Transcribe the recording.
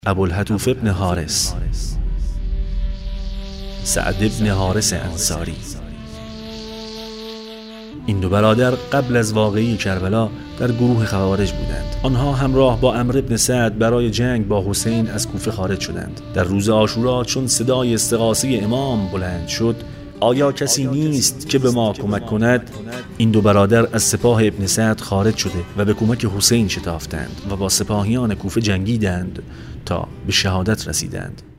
ابوالهتوف ابن حارث، سعد ابن حارث انصاری. این دو برادر قبل از واقعه کربلا در گروه خوارج بودند. آنها همراه با عمرو بن سعد برای جنگ با حسین از کوفه خارج شدند. در روز عاشورا چون صدای استغاثه امام بلند شد، آیا کسی نیست که به ما کمک کند؟ این دو برادر از سپاه ابن سعد خارج شده و به کمک حسین شتافتند و با سپاهیان کوفه جنگیدند تا به شهادت رسیدند.